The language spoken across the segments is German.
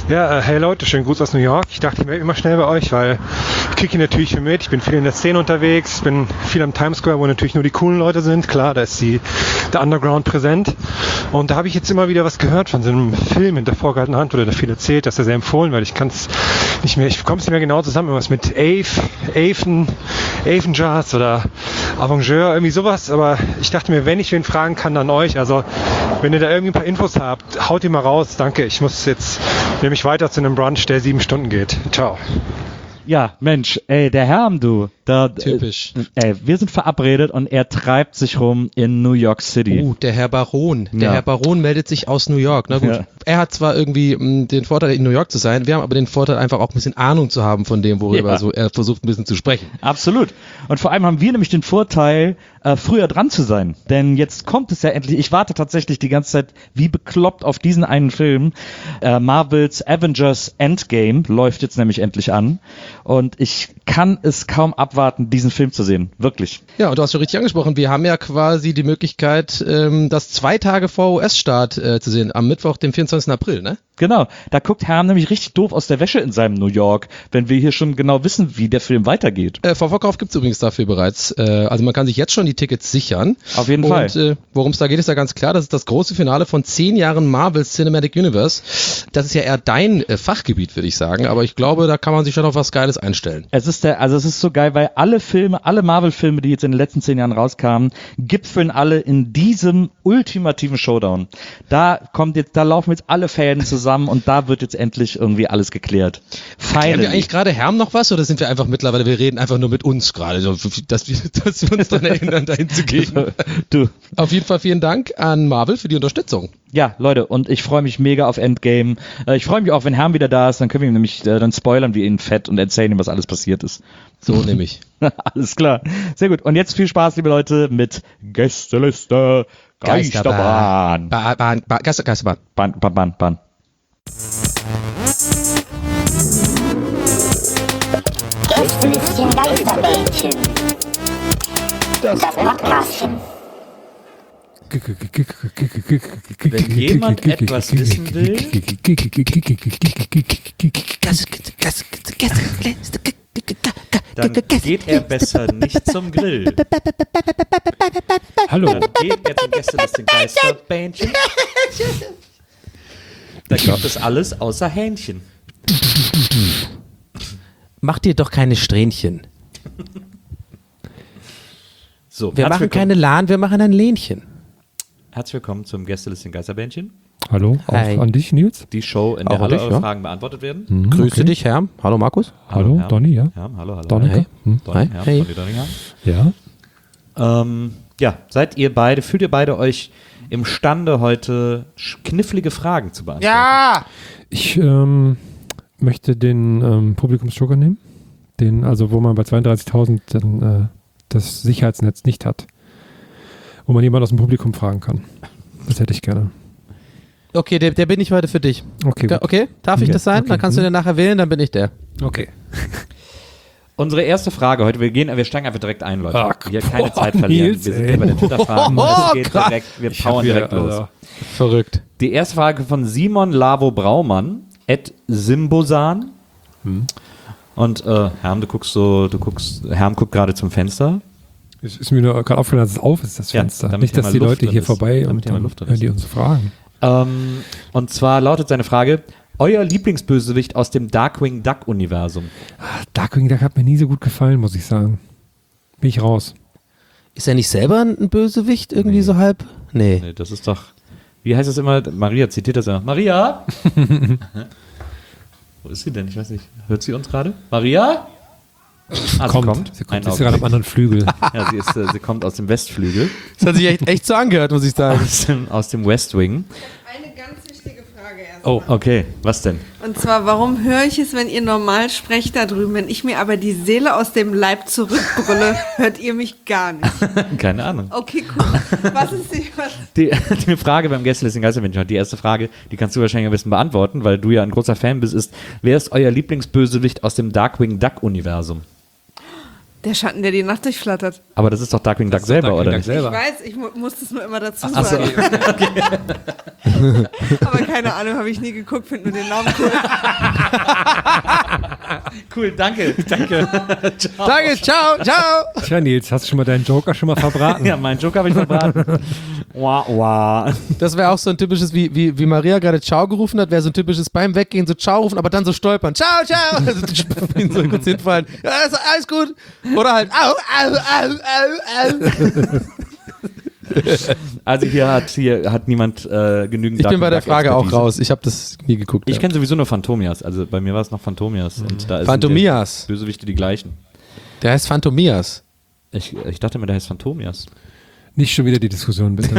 Ja, hey Leute, schönen Gruß aus New York. Ich dachte, ich melde mich immer schnell bei euch, weil ich kriege hier natürlich viel mit. Ich bin viel in der Szene unterwegs, ich bin viel am Times Square, wo natürlich nur die coolen Leute sind. Klar, da ist der Underground präsent. Und da habe ich jetzt immer wieder was gehört von so einem Film Hinter vorgehaltener Hand, oder da viel erzählt, dass er sehr empfohlen, weil ich kann es nicht mehr, ich bekomme es nicht mehr genau zusammen. Irgendwas mit Aven Jazz oder Avengeur, irgendwie sowas. Aber ich dachte mir, wenn ich wen fragen kann, dann euch. Also, wenn ihr da irgendwie ein paar Infos habt, haut die mal raus. Danke, ich muss jetzt nämlich weiter zu einem Brunch, der 7 Stunden geht. Ciao. Ja, Mensch, der Herm, du. Typisch. Wir sind verabredet und er treibt sich rum in New York City. Der Herr Baron. Der Herr Baron meldet sich aus New York. Na gut, er hat zwar irgendwie den Vorteil, in New York zu sein, wir haben aber den Vorteil, einfach auch ein bisschen Ahnung zu haben von dem, worüber so er versucht, ein bisschen zu sprechen. Absolut. Und vor allem haben wir nämlich den Vorteil, früher dran zu sein. Denn jetzt kommt es ja endlich. Ich warte tatsächlich die ganze Zeit wie bekloppt auf diesen einen Film. Marvels Avengers Endgame läuft jetzt nämlich endlich an. Und ich kann es kaum abwarten, diesen Film zu sehen. Wirklich. Ja, und du hast schon richtig angesprochen, wir haben ja quasi die Möglichkeit, das 2 Tage vor US-Start zu sehen, am Mittwoch, dem 24. April, ne? Genau, da guckt Herm nämlich richtig doof aus der Wäsche in seinem New York, wenn wir hier schon genau wissen, wie der Film weitergeht. Vorverkauf gibt es übrigens dafür bereits. Also man kann sich jetzt schon die Tickets sichern. Auf jeden Fall. Und worum es da geht, ist ja ganz klar, das ist das große Finale von 10 Jahren Marvel Cinematic Universe. Das ist ja eher dein Fachgebiet, würde ich sagen, aber ich glaube, da kann man sich schon auf was Geiles einstellen. Es ist so geil, weil alle Marvel-Filme, die jetzt in den letzten 10 Jahren rauskamen, gipfeln alle in diesem ultimativen Showdown. Da laufen jetzt alle Fäden zusammen und da wird jetzt endlich irgendwie alles geklärt. Klären wir eigentlich gerade Herm noch was oder sind wir einfach mittlerweile, wir reden einfach nur mit uns gerade, dass wir uns daran erinnern, dahin zu gehen? Du. Auf jeden Fall vielen Dank an Marvel für die Unterstützung. Ja, Leute, und ich freue mich mega auf Endgame. Ich freue mich auch, wenn Herm wieder da ist, dann können wir ihm nämlich, dann spoilern wir ihn fett und erzählen ihm, was alles passiert ist. So nämlich. Alles klar. Sehr gut. Und jetzt viel Spaß, liebe Leute, mit Gästeliste Geisterbahn. Geisterbahn. Gästelistchen Geisterbähnchen. Das Podcastchen. Wenn jemand etwas wissen will, dann geht er besser nicht zum Grill. Hallo. Dann geht er zum Gästelistchen Geisterbähnchen. Da gibt es alles außer Hähnchen. Mach dir doch keine Strähnchen. So, wir machen keine Lahn, wir machen ein Lähnchen. Herzlich willkommen zum Gästelistchen Geisterbähnchen. Hallo, auch an dich, Nils. Die Show, in der alle eure Fragen beantwortet werden. Grüße dich, Herm. Hallo, Markus. Hallo, Donny, ja. Hallo. Donny, Hey. Donny, Hey. Donny. Ja. Fühlt ihr beide euch imstande, heute knifflige Fragen zu beantworten? Ja! Ich möchte den Publikumsjoker nehmen. Wo man bei 32.000 dann das Sicherheitsnetz nicht hat. Wo man jemanden aus dem Publikum fragen kann. Das hätte ich gerne. Okay, der bin ich heute für dich. Okay, darf ich das sein? Okay. Dann kannst du den nachher wählen, dann bin ich der. Okay. Unsere erste Frage heute, wir steigen einfach direkt ein, Leute. Ach, Hier keine Zeit verlieren. Nils, wir sind hier bei den Twitter-Fragen. Es geht direkt, wir powern direkt los. Verrückt. Die erste Frage von Simon Lavo Braumann, @Simbosan. Und Herm, Herm guckt gerade zum Fenster. Es ist mir nur gerade aufgefallen, dass es auf ist, das Fenster. damit Nicht, dass hier die mal Leute Luft hier drin ist. vorbei Damit und hier mal Luft drin hören ist. die uns fragen. Und zwar lautet seine Frage: Euer Lieblingsbösewicht aus dem Darkwing Duck-Universum? Darkwing Duck hat mir nie so gut gefallen, muss ich sagen. Bin ich raus. Ist er nicht selber ein Bösewicht irgendwie so halb? Nee. Nee, das ist doch. Wie heißt das immer? Maria zitiert das immer. Maria? Wo ist sie denn? Ich weiß nicht. Hört sie uns gerade? Maria? Sie kommt. Sie ist gerade am anderen Flügel. Ja, sie kommt aus dem Westflügel. Das hat sich echt so angehört, muss ich sagen. Aus dem West Wing. Eine ganz wichtige Frage erst. Oh, okay. Was denn? Und zwar, warum höre ich es, wenn ihr normal sprecht da drüben? Wenn ich mir aber die Seele aus dem Leib zurückbrülle, hört ihr mich gar nicht. Keine Ahnung. Okay, cool. Was ist Die Frage beim Gästelistchen Geisterbähnchen, die erste Frage, die kannst du wahrscheinlich am besten beantworten, weil du ja ein großer Fan bist, ist: Wer ist euer Lieblingsbösewicht aus dem Darkwing Duck-Universum? Der Schatten, der die Nacht durchflattert. Aber das ist doch Darkwing Duck selber, oder nicht? Ich weiß, ich muss das nur immer dazu Ach so. sagen. Aber keine Ahnung, habe ich nie geguckt, finde nur den Namen cool. Cool, danke. Danke, ciao. Tja, Nils, hast du schon mal deinen Joker schon mal verbraten? Ja, meinen Joker habe ich verbraten. Wah, wah. Das wäre auch so ein typisches, wie Maria gerade Ciao gerufen hat, wäre so ein typisches beim Weggehen so Ciao rufen, aber dann so stolpern. Ciao. Also so kurz hinfallen. Ja, alles gut. Oder halt au. Also hier hat niemand genügend. Ich bin bei der Frage auch Darkwing-Expertise. raus. Ich habe das nie geguckt. Ich kenne sowieso nur Phantomias. Also bei mir war es noch Phantomias. Und da Phantomias. sind die Bösewichte die gleichen. Der heißt Phantomias. Ich dachte mir, der heißt Phantomias. Nicht schon wieder die Diskussion, bitte.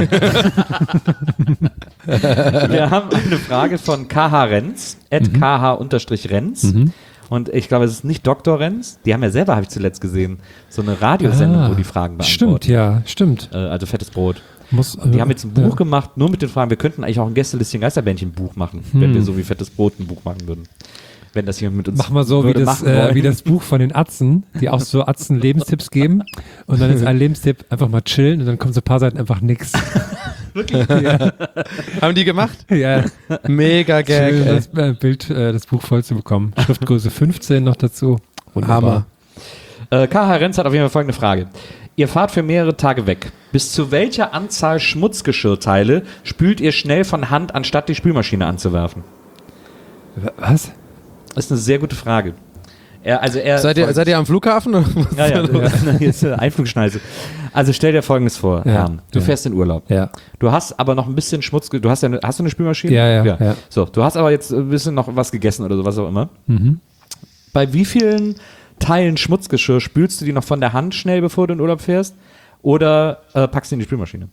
Wir haben eine Frage von KH Renz, @kh_Renz. Und ich glaube, es ist nicht Dr. Renz. Die haben ja selber, habe ich zuletzt gesehen, so eine Radiosendung, wo die Fragen beantworten. Stimmt. Also fettes Brot. Die Die haben jetzt ein Buch gemacht, nur mit den Fragen. Wir könnten eigentlich auch ein Gästelistchen Geisterbändchen Buch machen, wenn wir so wie fettes Brot ein Buch machen würden. Wenn das jemand mit uns Mach mal so wie das Buch von den Atzen, die auch so Atzen Lebenstipps geben. Und dann ist ein Lebenstipp einfach mal chillen und dann kommen so ein paar Seiten einfach nix. Wirklich? Ja. Haben die gemacht? Ja. Mega Gag. Schön, das Buch voll zu bekommen. Schriftgröße 15 noch dazu. Hammer. KH Renz hat auf jeden Fall folgende Frage. Ihr fahrt für mehrere Tage weg. Bis zu welcher Anzahl Schmutzgeschirrteile spült ihr schnell von Hand, anstatt die Spülmaschine anzuwerfen? Was? Das ist eine sehr gute Frage. Seid ihr am Flughafen? Ja, jetzt Einflugschneise. Also stell dir Folgendes vor, Herrn. Du fährst in Urlaub. Ja. Du hast aber noch ein bisschen Schmutz. Hast du eine Spülmaschine? Ja. So, du hast aber jetzt ein bisschen noch was gegessen oder so, was auch immer. Bei wie vielen Teilen Schmutzgeschirr spülst du die noch von der Hand schnell, bevor du in Urlaub fährst? Oder packst du in die Spülmaschine?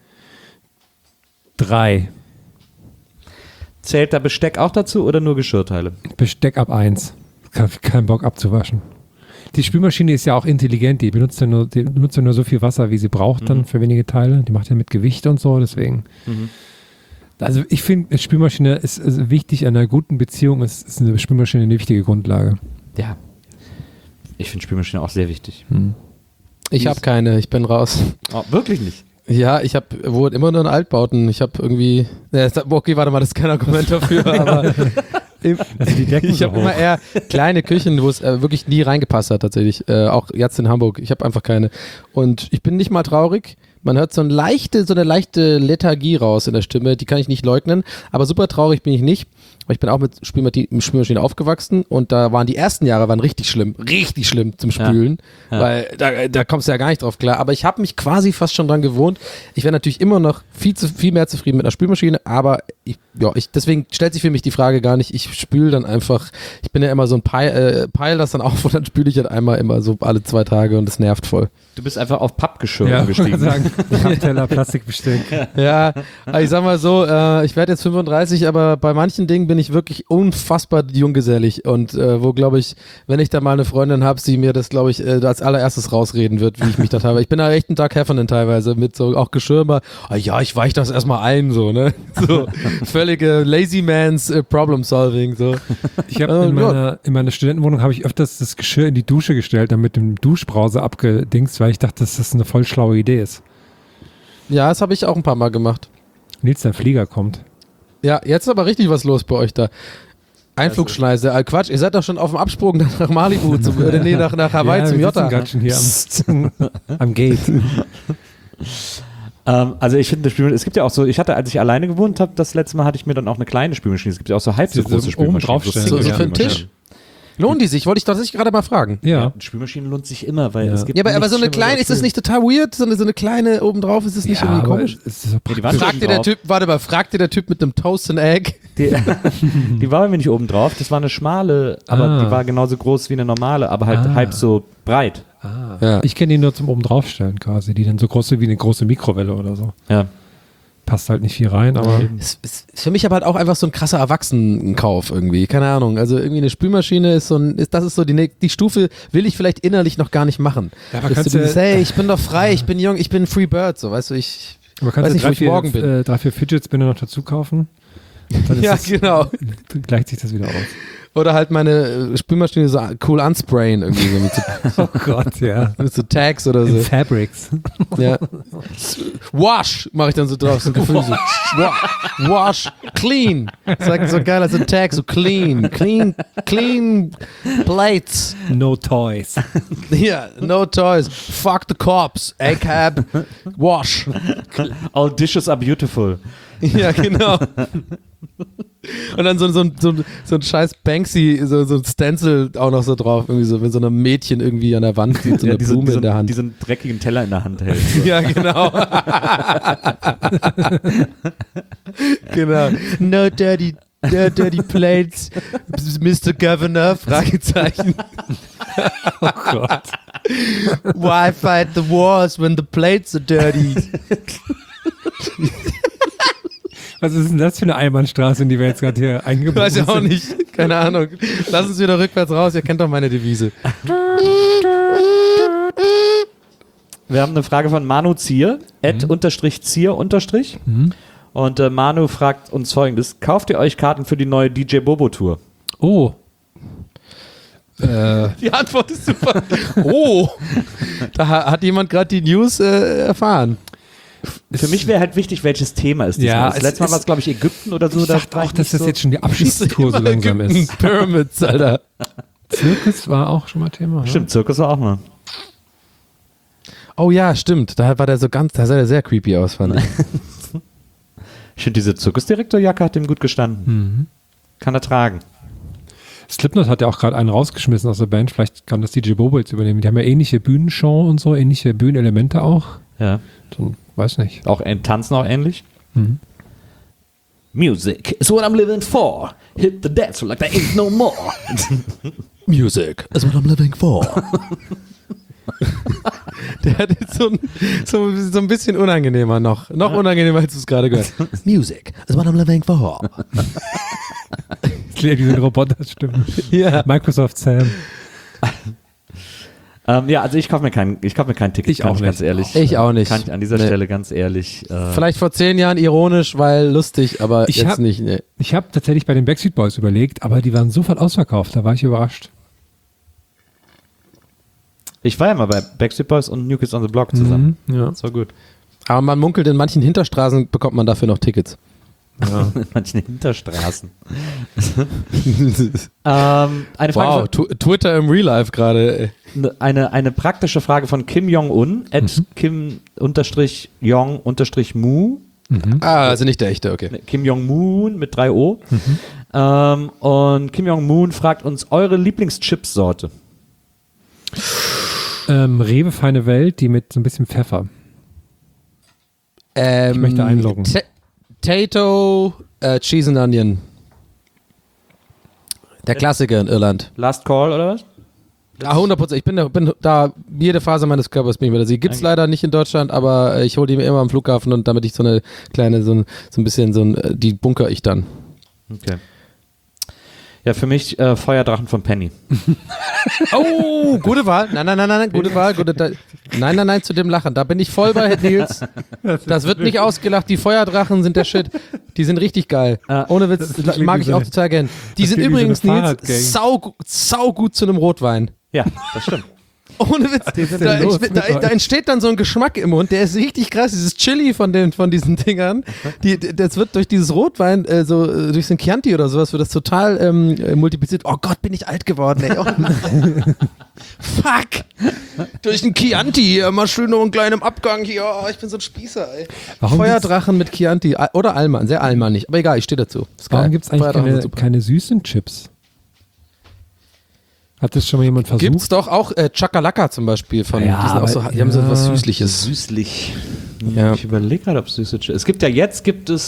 3. Zählt da Besteck auch dazu oder nur Geschirrteile? Besteck ab 1. Kein Bock abzuwaschen. Die Spülmaschine ist ja auch intelligent, die benutzt ja nur so viel Wasser, wie sie braucht dann für wenige Teile. Die macht ja mit Gewicht und so, deswegen. Also ich finde, eine Spülmaschine ist wichtig, an einer guten Beziehung ist eine Spülmaschine eine wichtige Grundlage. Ja. Ich finde Spülmaschine auch sehr wichtig. Ich habe keine, ich bin raus. Oh, wirklich nicht? Ja, ich wohne immer nur in Altbauten. Ich habe irgendwie, okay, warte mal, das ist kein Argument dafür, aber ich habe immer eher kleine Küchen, wo es wirklich nie reingepasst hat tatsächlich. Auch jetzt in Hamburg. Ich habe einfach keine. Und ich bin nicht mal traurig. Man hört so eine leichte Lethargie raus in der Stimme, die kann ich nicht leugnen. Aber super traurig bin ich nicht. Ich bin auch mit Spülmaschine aufgewachsen und da waren die ersten Jahre richtig schlimm zum Spülen, weil da kommst du ja gar nicht drauf klar. Aber ich habe mich quasi fast schon dran gewohnt. Ich wäre natürlich immer noch viel mehr zufrieden mit einer Spülmaschine, aber deswegen stellt sich für mich die Frage gar nicht. Ich spüle dann einfach, ich bin ja immer so ein Peil das dann auf und dann spüle ich halt einmal immer so alle 2 Tage und das nervt voll. Du bist einfach auf Pappgeschirr umgestiegen. Pappteller, Plastikbesteck. Ja, ich sag mal so, ich werde jetzt 35, aber bei manchen Dingen bin ich wirklich unfassbar junggesellig und wo, glaube ich, wenn ich da mal eine Freundin habe, sie mir das, glaube ich, als allererstes rausreden wird, wie ich mich da teilweise, ich bin da echt ein Doug Heffernan teilweise mit so auch Geschirr mal, ich weiche das erstmal ein, so, ne, so völlige Lazy Man's Problem Solving, so. Ich habe in meiner Studentenwohnung habe ich öfters das Geschirr in die Dusche gestellt, dann mit dem Duschbrause abgedingst, weil ich dachte, dass das eine voll schlaue Idee ist. Ja, das habe ich auch ein paar Mal gemacht. Nils, der Flieger kommt. Ja, jetzt ist aber richtig was los bei euch da. Einflugschneise, Quatsch, ihr seid doch schon auf dem Absprung nach Malibu, nach Hawaii zum Jota. Wir sitzen gerade schon hier am Gate. Also ich finde, es gibt ja auch so, als ich alleine gewohnt habe, das letzte Mal hatte ich mir dann auch eine kleine Spülmaschine. Es gibt ja auch so halb so große Spülmaschinen. So für einen Tisch? Lohnen die sich? Wollte ich tatsächlich gerade mal fragen. Ja. Eine lohnt sich immer, weil es gibt. Ja, aber so eine kleine, ist das nicht total weird? So eine kleine obendrauf, ist das nicht irgendwie komisch? Fragt dir der Typ mit einem Toast and Egg? Die war bei mir nicht oben drauf, das war eine schmale, aber die war genauso groß wie eine normale, aber halt halb so breit. Ja. Ich kenne die nur zum oben draufstellen quasi, die dann so groß sind wie eine große Mikrowelle oder so. Ja. Passt halt nicht viel rein, aber. Ist für mich aber halt auch einfach so ein krasser Erwachsenenkauf irgendwie. Keine Ahnung. Also irgendwie eine Spülmaschine ist das ist so die Stufe, will ich vielleicht innerlich noch gar nicht machen. Ja, aber hey, ich bin doch frei, ich bin jung, ich bin Free Bird, so, weißt du, ich weiß nicht, wo ich morgen bin. 3-4 Fidget Spinner noch dazu kaufen. Ja, genau. Gleicht sich das wieder aus. Oder halt meine Spülmaschine so cool ansprayen irgendwie so mit so, Oh Gott, ja. mit so Tags oder so. Fabrics. Ja. Wash mache ich dann so drauf, so ein Gefühl so. Wash, clean. Sagt so geil als ein Tag, so clean plates. No toys. Ja, no toys. Fuck the cops. A-cab. Wash. All dishes are beautiful. Ja, genau. Und dann so ein scheiß Banksy, so ein Stencil auch noch so drauf, irgendwie so, wenn so ein Mädchen irgendwie an der Wand sieht, so eine Blume in der Hand. Diesen dreckigen Teller in der Hand hält. So. Ja, genau. Genau. No dirty plates, Mr. Governor, Fragezeichen. Oh Gott. Why fight the wars when the plates are dirty? Was ist denn das für eine Einbahnstraße, in die wir jetzt gerade hier eingebaut Weiß ich auch nicht. Keine Ahnung. Lass uns wieder rückwärts raus. Ihr kennt doch meine Devise. Wir haben eine Frage von Manu Zier, @Zier_. Und Manu fragt uns Folgendes. Kauft ihr euch Karten für die neue DJ Bobo Tour? Oh. Die Antwort ist super. Oh. Da hat jemand gerade die News erfahren. Für mich wäre halt wichtig, welches Thema ist Ja, das letzte Mal war es, glaube ich, Ägypten oder so. Ich dachte auch, dass das jetzt schon die Abschiedstour so langsam ist. Pyramids, Alter. Zirkus war auch schon mal Thema. Stimmt, Zirkus war auch mal. Oh ja, stimmt. Da war der so ganz, da sah der sehr creepy aus, fand ich. Ich finde, diese Zirkusdirektorjacke hat dem gut gestanden. Kann er tragen. Slipknot hat ja auch gerade einen rausgeschmissen aus der Band. Vielleicht kann das DJ Bobo jetzt übernehmen. Die haben ja ähnliche Bühnenshow und so, ähnliche Bühnenelemente auch. Ja. So, weiß nicht. Auch tanzen auch ähnlich. Music is what I'm living for. Hit the dance floor like there ain't no more. Music is what I'm living for. Der hat jetzt so ein bisschen unangenehmer noch. Noch unangenehmer, als du es gerade gehört. Music is what I'm living for. Ich liebe diese Roboterstimmen. Ja. Microsoft Sam. Ja, also ich kaufe mir kein Ticket. Ich auch nicht. Ganz ehrlich. Ich auch nicht. Kann ich an dieser Stelle ganz ehrlich. Vielleicht vor 10 Jahren ironisch, weil lustig, aber Ich jetzt hab- nicht. Nee. Ich habe tatsächlich bei den Backstreet Boys überlegt, aber die waren sofort ausverkauft. Da war ich überrascht. Ich war ja mal bei Backstreet Boys und New Kids on the Block zusammen. Ja. Das war gut. Aber man munkelt, in manchen Hinterstraßen bekommt man dafür noch Tickets. In manchen Hinterstraßen. Eine Frage Wow, Twitter im Real Life gerade. eine praktische Frage von Kim Jong-un, @Kim_Jong_Mu. Also nicht der echte, okay. Kim Jong-moon mit 3 O. Und Kim Jong-moon fragt uns eure Lieblingschipssorte. Rewe Feine Welt, die mit so ein bisschen Pfeffer. Ich möchte einloggen. Tato, Cheese and Onion. Der Klassiker in Irland. Last Call oder was? Ja, 100%. Ich bin da jede Phase meines Körpers bin ich mit. Sie gibt's leider nicht in Deutschland, aber ich hole die mir immer am Flughafen und damit ich so eine kleine, so ein bisschen die bunker ich dann. Okay. Ja, für mich Feuerdrachen von Penny. Oh, gute Wahl. Nein, gute Wahl. Nein, zu dem Lachen. Da bin ich voll bei Nils. Das wird nicht ausgelacht. Die Feuerdrachen sind der Shit. Die sind richtig geil. Ohne Witz, mag ich auch total gern. Die sind übrigens, so Nils, sau gut zu einem Rotwein. Ja, das stimmt. Ohne Witz, da entsteht dann so ein Geschmack im Mund, der ist richtig krass, dieses Chili von diesen Dingern, das wird durch dieses Rotwein, durch so ein Chianti oder sowas, wird das total multipliziert. Oh Gott, bin ich alt geworden, ey. Oh, fuck! Durch ein Chianti hier, mal schön noch einen kleinen Abgang hier, oh, ich bin so ein Spießer, ey. Warum Feuerdrachen mit Chianti, oder Alman, sehr almanig, aber egal, ich stehe dazu. Warum gibt es eigentlich keine süßen Chips? Hat das schon mal jemand versucht? Gibt's doch auch Chakalaka zum Beispiel von, Ja, die sind auch so, die haben so was Süßliches. Süßlich. Ja. Ich überlege gerade, ob es süße Chips. Es gibt ja jetzt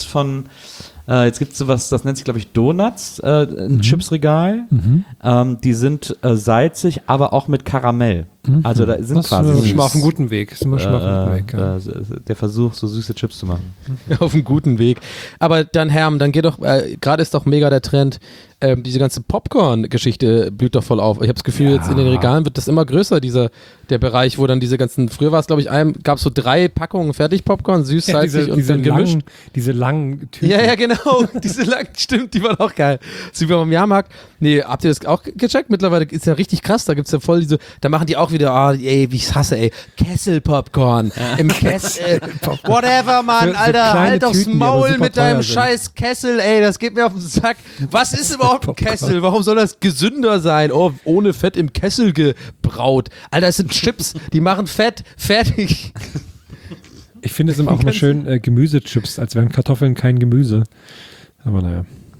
sowas, das nennt sich, glaube ich, Donuts, ein Chipsregal. Die sind salzig, aber auch mit Karamell. Also da sind das quasi ist schon mal auf einem guten Weg. Der Versuch, so süße Chips zu machen. Auf einem guten Weg. Aber dann, Herm, dann geht doch, gerade ist doch mega der Trend, diese ganze Popcorn-Geschichte blüht doch voll auf. Ich habe das Gefühl, jetzt in den Regalen wird das immer größer, der Bereich, wo dann diese ganzen, früher war es, glaube ich, gab es so 3 Packungen Fertig-Popcorn, süß, salzig und dann gemischt. Diese langen Tüten. Ja, genau, diese langen, stimmt, die waren auch geil. Das ist wie beim Jahrmarkt. Nee, habt ihr das auch gecheckt? Mittlerweile ist ja richtig krass, da gibt's ja voll diese, da machen die auch wieder, wie ich's hasse, ey, Kessel-Popcorn. Im Kessel, whatever, Mann, Alter, halt aufs Tüten, Maul mit deinem sind. scheiß Kessel, ey, das geht mir auf den Sack. Was ist überhaupt ein Kessel? Warum soll das gesünder sein? Oh, ohne Fett im Kessel gebraut. Alter, es sind Chips, die machen Fett, fertig. Ich finde es immer auch mal schön, Gemüsechips, als wären Kartoffeln kein Gemüse. Aber naja.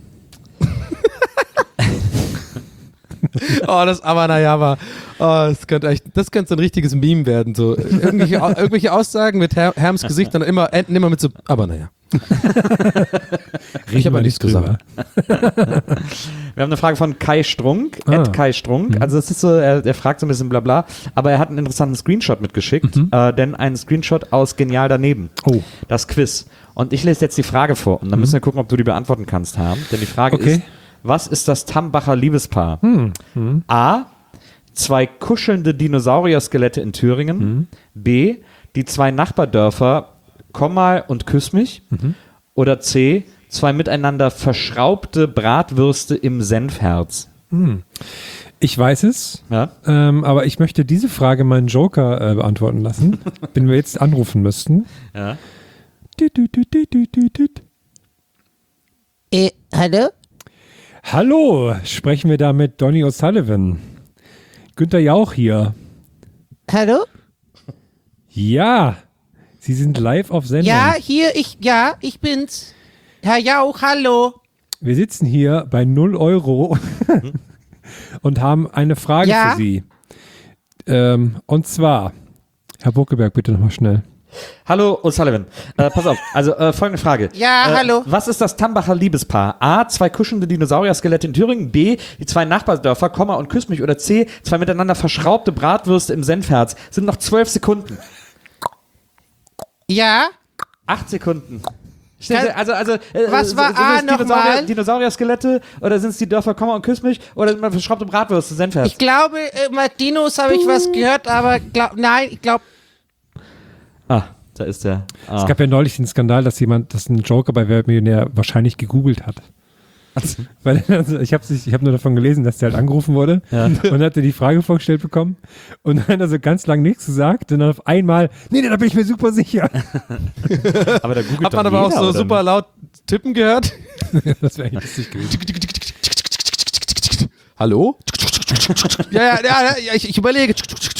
Das könnte so ein richtiges Meme werden. So. Irgendwelche Aussagen mit Herms Gesicht dann enden immer mit so, aber naja. Ich habe ja nichts gesagt. Wir haben eine Frage von Kai Strunk, Kai Strunk. Also das ist so, er fragt so ein bisschen blabla, aber er hat einen interessanten Screenshot mitgeschickt, denn einen Screenshot aus Genial daneben. Oh. Das Quiz. Und ich lese jetzt die Frage vor und dann müssen wir gucken, ob du die beantworten kannst, Herm. Denn die Frage ist, was ist das Tambacher Liebespaar? A. 2 kuschelnde Dinosaurier-Skelette in Thüringen. B. Die 2 Nachbardörfer Komm mal und küss mich. Oder C. 2 miteinander verschraubte Bratwürste im Senfherz. Ich weiß es, Ja? aber ich möchte diese Frage meinen Joker beantworten lassen, wenn wir jetzt anrufen müssten. Ja. Hallo? Hallo, sprechen wir da mit Donny O'Sullivan. Günther Jauch hier. Hallo? Ja, Sie sind live auf Sendung. Ich bin's. Herr Jauch, hallo. Wir sitzen hier bei 0 Euro und haben eine Frage für Sie. Und zwar, Herr Buckeberg, bitte nochmal schnell. Hallo O'Sullivan, pass auf, also folgende Frage. Hallo. Was ist das Tambacher Liebespaar? A, 2 kuschelnde Dinosaurier-Skelette in Thüringen, B, die 2 Nachbardörfer, Komma und küss mich, oder C, 2 miteinander verschraubte Bratwürste im Senfherz. Sind noch 12 Sekunden. Ja? 8 Sekunden. Was war A nochmal? Dinosaurier-Skelette oder sind es die Dörfer Komma und küss mich oder sind es verschraubte Bratwürste, Senfherz? Ich glaube, mit Dinos habe ich was gehört, aber ich glaube. Ah, da ist der. Ah. Es gab ja neulich den Skandal, dass ein Joker bei Wer wird Millionär wahrscheinlich gegoogelt hat. Weil ich habe nur davon gelesen, dass der halt angerufen wurde und hatte die Frage vorgestellt bekommen und dann hat er so ganz lang nichts gesagt und dann auf einmal, nee, da bin ich mir super sicher. Aber da googelt hat man aber auch so super laut tippen gehört? Das wäre eigentlich lustig gewesen. Hallo? ja, ich überlege.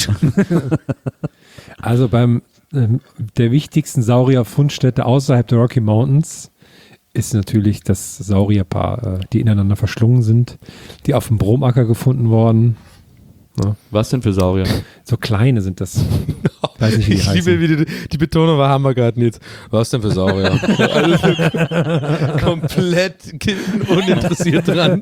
Also beim der wichtigsten Saurier-Fundstätte außerhalb der Rocky Mountains ist natürlich das Saurierpaar, die ineinander verschlungen sind, die auf dem Bromacker gefunden worden. Ja. Was denn für Saurier? So kleine sind das. Weiß nicht, wie die heißen. Ich liebe, wie die Betonung war Hammer gerade jetzt. Was denn für Saurier? Komplett uninteressiert dran.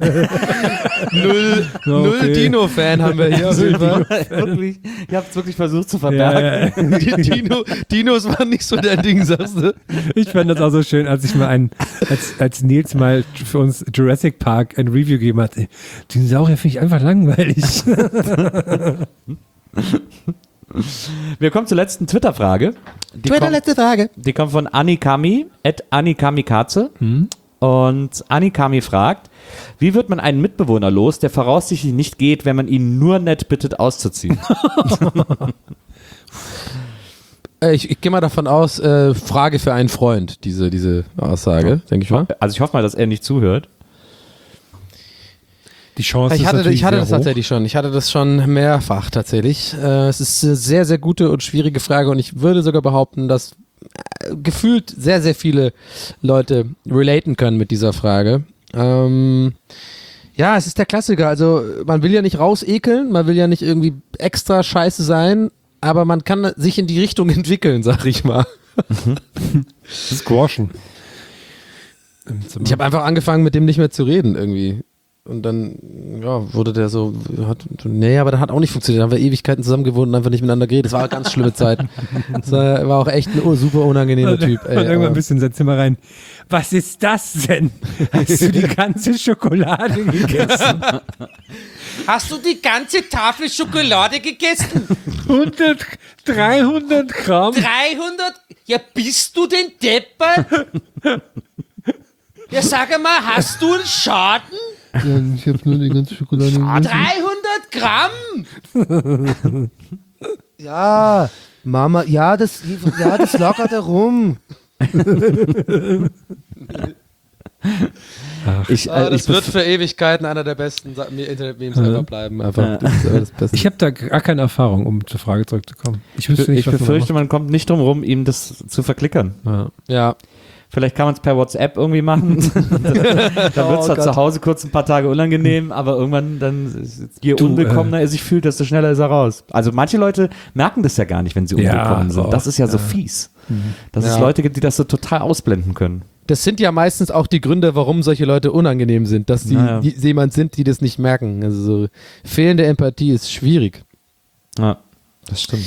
Null Dino-Fan haben wir hier. Wirklich, ihr habt es wirklich versucht zu verbergen. Ja. Die Dinos waren nicht so dein Ding, sagst du? Ich fand das auch so schön, als ich mal als Nils mal für uns Jurassic Park ein Review gegeben hat. Dinosaurier finde ich einfach langweilig. Wir kommen zur letzten Twitter-Frage. Letzte Frage. Die kommt von Anikami, @Anikamikaze. Und Anikami fragt, wie wird man einen Mitbewohner los, der voraussichtlich nicht geht, wenn man ihn nur nett bittet, auszuziehen? Ich gehe mal davon aus, Frage für einen Freund, diese Aussage, denke ich mal. Also ich hoffe mal, dass er nicht zuhört. Die Chance ich hatte das hoch. tatsächlich schon. Ich hatte das schon mehrfach tatsächlich. Es ist eine sehr, sehr gute und schwierige Frage und ich würde sogar behaupten, dass gefühlt sehr, sehr viele Leute relaten können mit dieser Frage. Ja, es ist der Klassiker. Also man will ja nicht rausekeln, man will ja nicht irgendwie extra scheiße sein, aber man kann sich in die Richtung entwickeln, sag ich mal. Squashen. Ich habe einfach angefangen, mit dem nicht mehr zu reden irgendwie. Und dann, wurde der so, aber dann hat auch nicht funktioniert. Dann haben wir Ewigkeiten zusammen gewohnt und einfach nicht miteinander geredet. Das war eine ganz schlimme Zeit. Das war auch echt ein super unangenehmer Typ. Und irgendwann ein bisschen, setz dir mal rein. Was ist das denn? Hast du die ganze Schokolade gegessen? Hast du die ganze Tafel Schokolade gegessen? 300 Gramm. 300? Ja, bist du denn deppert? Ja, sag mal, hast du einen Schaden? Ja, ich habe nur die ganze Schokolade gegessen. 300 Gramm? Ja, Mama, das lockert herum. Das wird für Ewigkeiten einer der besten Internet-Memes ever bleiben. Einfach. Das ist das Beste. Ich habe da gar keine Erfahrung, um zur Frage zurückzukommen. Ich befürchte, man kommt nicht drum rum, ihm das zu verklickern. Ja. Vielleicht kann man es per WhatsApp irgendwie machen. Dann wird es zu Hause kurz ein paar Tage unangenehm, aber irgendwann dann, je unbekommener er sich fühlt, desto schneller ist er raus. Also manche Leute merken das ja gar nicht, wenn sie unbekommen sind. Das ist ja so fies. Dass es Leute gibt, die das so total ausblenden können. Das sind ja meistens auch die Gründe, warum solche Leute unangenehm sind, dass die jemand sind, die das nicht merken. Also so fehlende Empathie ist schwierig. Ja, das stimmt.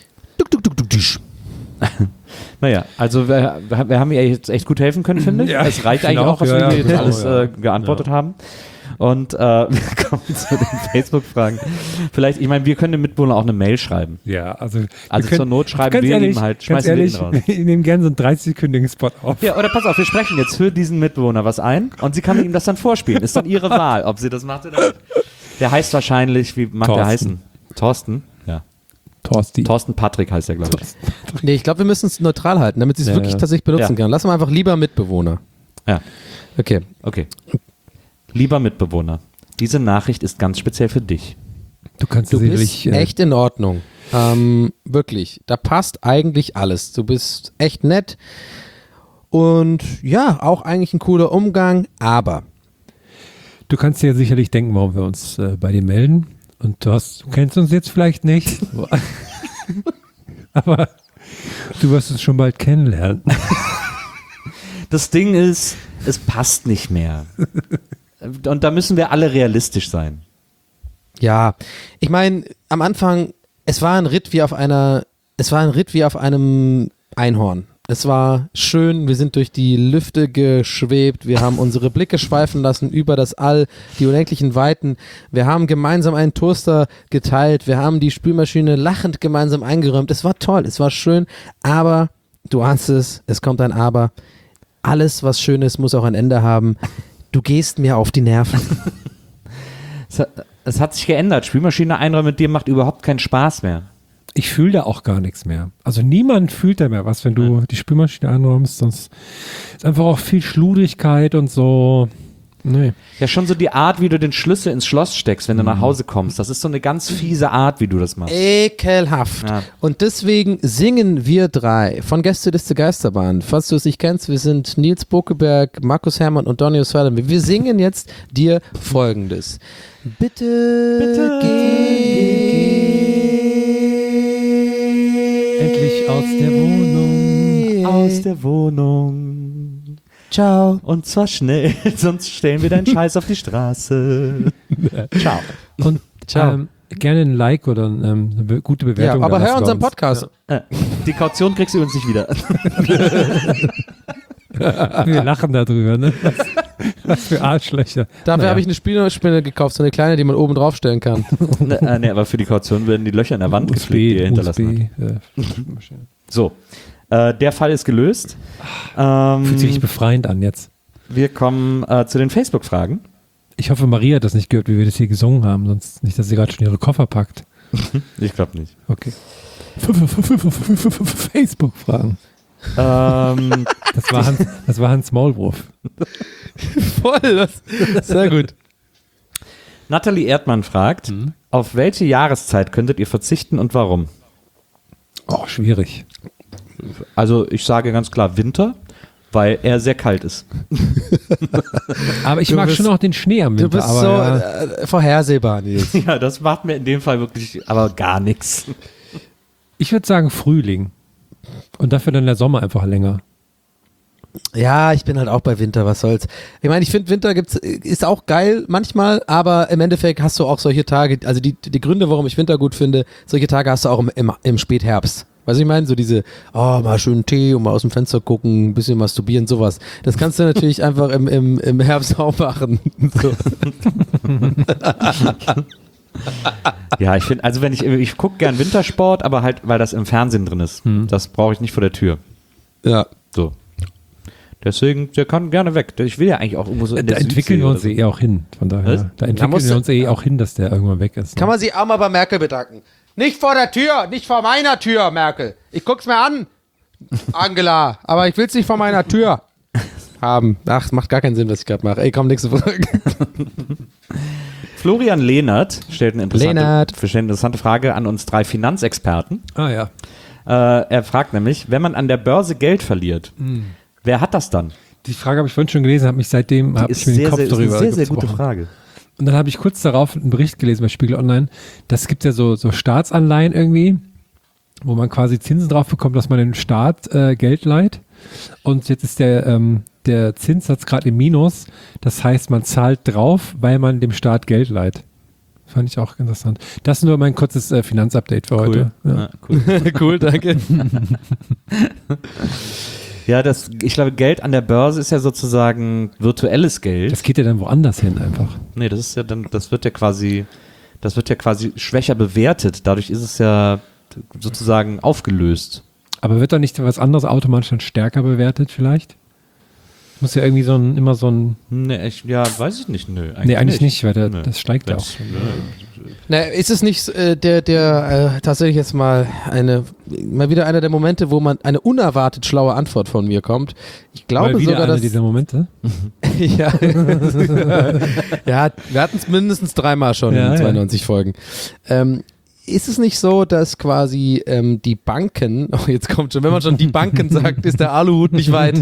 Naja, also wir haben ihr jetzt echt gut helfen können, finde ich. Ja, es reicht eigentlich auch, was wir hier jetzt alles geantwortet haben. Und wir kommen zu den Facebook-Fragen. Vielleicht, ich meine, wir können dem Mitbewohner auch eine Mail schreiben. Ja, also zur Not schreiben wir ihm halt, schmeißen wir ihn raus. Wir nehmen gerne so einen 30-sekündigen Spot auf. Ja, oder pass auf, wir sprechen jetzt für diesen Mitbewohner was ein und sie kann ihm das dann vorspielen. Ist dann ihre Wahl, ob sie das macht oder nicht. Der heißt wahrscheinlich, wie mag der heißen? Thorsten? Ja. Thorsten Patrick heißt er, glaube ich. Nee, ich glaube, wir müssen es neutral halten, damit sie es wirklich tatsächlich benutzen kann. Lass mal einfach lieber Mitbewohner. Ja. Okay. Lieber Mitbewohner, diese Nachricht ist ganz speziell für dich. Du bist echt in Ordnung. Wirklich. Da passt eigentlich alles. Du bist echt nett und ja, auch eigentlich ein cooler Umgang, aber du kannst dir sicherlich denken, warum wir uns bei dir melden. Und du kennst uns jetzt vielleicht nicht, aber du wirst uns schon bald kennenlernen. Das Ding ist, es passt nicht mehr. Und da müssen wir alle realistisch sein. Ja, ich meine, am Anfang, es war ein Ritt wie auf einem Einhorn. Es war schön, wir sind durch die Lüfte geschwebt, wir haben unsere Blicke schweifen lassen über das All, die unendlichen Weiten. Wir haben gemeinsam einen Toaster geteilt, wir haben die Spülmaschine lachend gemeinsam eingeräumt. Es war toll, es war schön, aber du ahnst es kommt ein Aber. Alles, was schön ist, muss auch ein Ende haben. Du gehst mir auf die Nerven. Es hat sich geändert. Spülmaschine einräumen mit dir macht überhaupt keinen Spaß mehr. Ich fühle da auch gar nichts mehr. Also niemand fühlt da mehr was, wenn du die Spülmaschine einräumst. Sonst ist einfach auch viel Schludrigkeit und so. Nee. Ja, schon so die Art, wie du den Schlüssel ins Schloss steckst, wenn du nach Hause kommst. Das ist so eine ganz fiese Art, wie du das machst. Ekelhaft. Ja. Und deswegen singen wir drei von Gästeliste Geisterbahn. Falls du es nicht kennst, wir sind Nils Bokeberg, Markus Herrmann und Donny O'Sullivan. Wir singen jetzt dir Folgendes. Bitte geh endlich aus der Wohnung. Aus der Wohnung. Ciao. Und zwar schnell, sonst stellen wir deinen Scheiß auf die Straße. Ciao. Und gerne ein Like oder eine gute Bewertung. Ja, aber hör unseren Podcast. Ja. Die Kaution kriegst du uns nicht wieder. Wir lachen darüber, ne? Was für Arschlöcher. Dafür habe ich eine Spülmaschine gekauft, so eine kleine, die man oben draufstellen kann. Nee, aber für die Kaution werden die Löcher in der Wand gepflegt, die ihr hinterlassen habt. So. Der Fall ist gelöst. Fühlt sich richtig befreiend an jetzt. Wir kommen zu den Facebook-Fragen. Ich hoffe, Maria hat das nicht gehört, wie wir das hier gesungen haben, sonst nicht, dass sie gerade schon ihre Koffer packt. Ich glaube nicht. Okay. Facebook-Fragen. Das war Hans Maulwurf. Voll, sehr gut. Nathalie Erdmann fragt, auf welche Jahreszeit könntet ihr verzichten und warum? Oh, schwierig. Also ich sage ganz klar Winter, weil er sehr kalt ist. Aber ich mag schon auch den Schnee am Winter. Du bist aber so vorhersehbar, Nils. Ja, das macht mir in dem Fall wirklich aber gar nichts. Ich würde sagen Frühling. Und dafür dann der Sommer einfach länger. Ja, ich bin halt auch bei Winter, was soll's. Ich meine, ich finde Winter ist auch geil manchmal, aber im Endeffekt hast du auch solche Tage, also die Gründe, warum ich Winter gut finde, solche Tage hast du auch im Spätherbst. Weißt du, ich meine, so diese, mal schön Tee und mal aus dem Fenster gucken, ein bisschen masturbieren, sowas. Das kannst du natürlich einfach im Herbst auch machen. So. Ja, ich finde, also ich gucke gern Wintersport, aber halt, weil das im Fernsehen drin ist. Das brauche ich nicht vor der Tür. Ja. So. Deswegen, der kann gerne weg. Ich will ja eigentlich auch irgendwo so in Da der entwickeln Südsee wir uns oder so. eh auch hin. Von daher. Was? Da entwickeln wir uns eh auch hin, dass der irgendwann weg ist. Kann man sich auch mal bei Merkel bedanken. Nicht vor der Tür, nicht vor meiner Tür, Merkel. Ich guck's mir an, Angela, aber ich will's nicht vor meiner Tür haben. Ach, es macht gar keinen Sinn, was ich gerade mache. Ey, komm, nächste Frage. Florian Lehnert stellt eine interessante Frage an uns 3 Finanzexperten. Ah ja. Er fragt nämlich, wenn man an der Börse Geld verliert, wer hat das dann? Die Frage habe ich vorhin schon gelesen, habe mich seitdem mir den Kopf darüber ist eine sehr gebrochen. gute Frage. Und dann habe ich kurz darauf einen Bericht gelesen bei Spiegel Online. Das gibt ja so Staatsanleihen irgendwie, wo man quasi Zinsen drauf bekommt, dass man dem Staat Geld leiht. Und jetzt ist der Zinssatz gerade im Minus. Das heißt, man zahlt drauf, weil man dem Staat Geld leiht. Fand ich auch interessant. Das ist nur mein kurzes Finanzupdate für heute. Ja. Ja, cool. Cool, danke. Ja, ich glaube, Geld an der Börse ist ja sozusagen virtuelles Geld. Das geht ja dann woanders hin einfach. Nee, das wird ja quasi schwächer bewertet. Dadurch ist es ja sozusagen aufgelöst. Aber wird da nicht was anderes automatisch dann stärker bewertet vielleicht? Muss ja irgendwie immer so ein... Nee, weiß ich nicht. Nö, eigentlich nicht, weil das steigt ja auch. Na, ist es nicht tatsächlich jetzt mal wieder einer der Momente, wo man eine unerwartet schlaue Antwort von mir kommt? Ich glaube wieder sogar, einer dass dieser Momente. ja, wir hatten es mindestens 3-mal schon in 92 Folgen. Ist es nicht so, dass quasi die Banken, jetzt kommt schon, wenn man schon die Banken sagt, ist der Aluhut nicht weit,